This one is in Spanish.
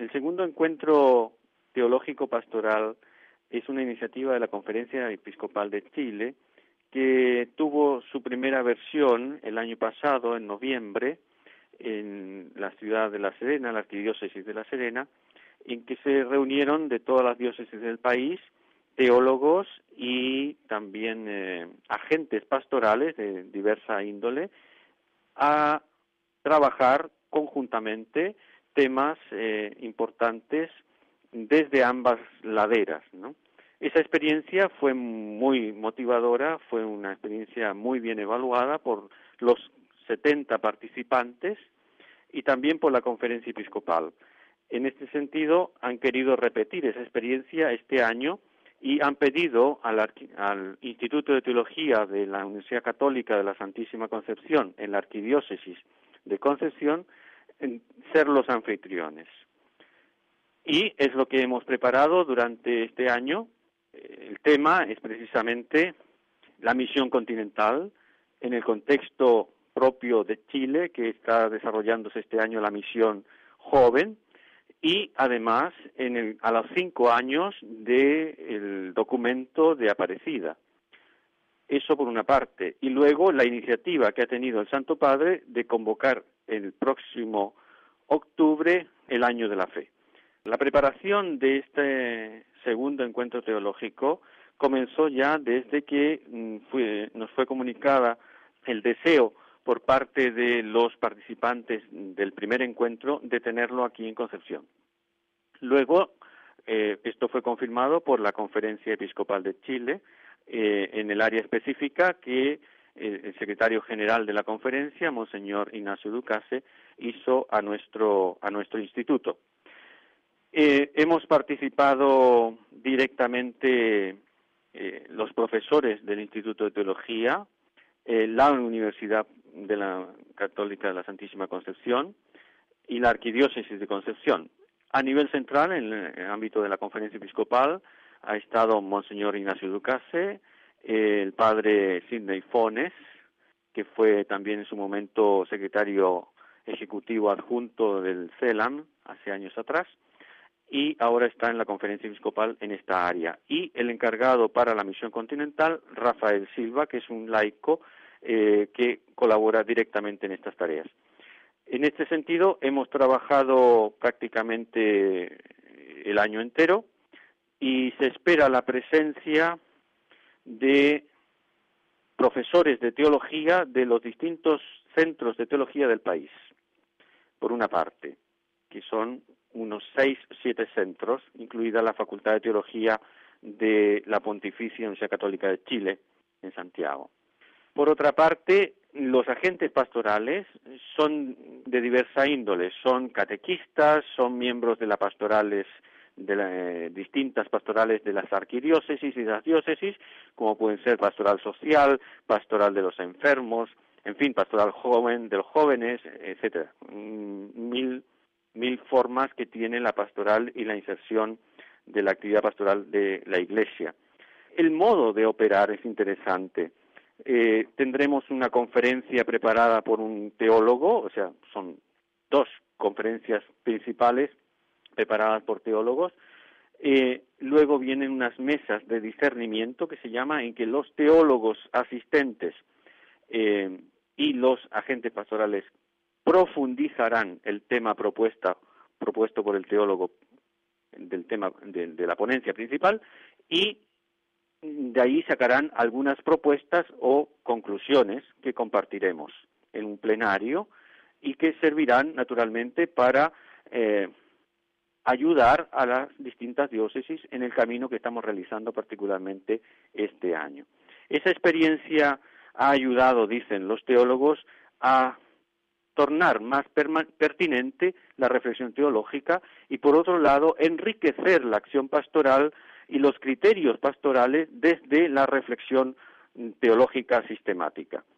El segundo encuentro teológico pastoral es una iniciativa de la Conferencia Episcopal de Chile que tuvo su primera versión el año pasado, en noviembre, en la ciudad de La Serena, la arquidiócesis de La Serena, en que se reunieron de todas las diócesis del país teólogos y también agentes pastorales de diversa índole a trabajar conjuntamente temas importantes desde ambas laderas, ¿no? Esa experiencia fue muy motivadora, fue una experiencia muy bien evaluada por los 70 participantes y también por la Conferencia Episcopal. En este sentido, han querido repetir esa experiencia este año y han pedido al Instituto de Teología de la Universidad Católica de la Santísima Concepción en la Arquidiócesis de Concepción ser los anfitriones. Y es lo que hemos preparado durante este año. El tema es precisamente la misión continental en el contexto propio de Chile, que está desarrollándose este año la misión joven, y además a los 5 años del documento de Aparecida. Eso por una parte. Y luego la iniciativa que ha tenido el Santo Padre de convocar el próximo octubre el Año de la Fe. La preparación de este segundo encuentro teológico comenzó ya desde que nos fue comunicada el deseo por parte de los participantes del primer encuentro de tenerlo aquí en Concepción. Luego, esto fue confirmado por la Conferencia Episcopal de Chile en el área específica que el secretario general de la conferencia, Monseñor Ignacio Ducase, hizo a nuestro instituto. Hemos participado directamente los profesores del Instituto de Teología, la Universidad de la Católica de la Santísima Concepción y la Arquidiócesis de Concepción. A nivel central, en el ámbito de la Conferencia Episcopal, ha estado Monseñor Ignacio Ducase, el padre Sidney Fones, que fue también en su momento secretario ejecutivo adjunto del CELAM hace años atrás, y ahora está en la Conferencia Episcopal en esta área. Y el encargado para la misión continental, Rafael Silva, que es un laico que colabora directamente en estas tareas. En este sentido, hemos trabajado prácticamente el año entero y se espera la presencia de profesores de teología de los distintos centros de teología del país, por una parte, que son unos 6 o 7 centros, incluida la Facultad de Teología de la Pontificia Universidad Católica de Chile, en Santiago. Por otra parte, los agentes pastorales son de diversa índole, son catequistas, son miembros de las pastorales, distintas pastorales de las arquidiócesis y las diócesis, como pueden ser pastoral social, pastoral de los enfermos, en fin, pastoral joven, de los jóvenes, etcétera. Mil formas que tiene la pastoral y la inserción de la actividad pastoral de la Iglesia. El modo de operar es interesante. Tendremos una conferencia preparada por un teólogo, o sea, son 2 conferencias principales preparadas por teólogos. Luego vienen unas mesas de discernimiento que se llama, en que los teólogos asistentes y los agentes pastorales profundizarán el tema propuesto por el teólogo del tema de la ponencia principal, y de ahí sacarán algunas propuestas o conclusiones que compartiremos en un plenario y que servirán naturalmente para ayudar a las distintas diócesis en el camino que estamos realizando particularmente este año. Esa experiencia ha ayudado, dicen los teólogos, a tornar más pertinente la reflexión teológica y, por otro lado, enriquecer la acción pastoral y los criterios pastorales desde la reflexión teológica sistemática.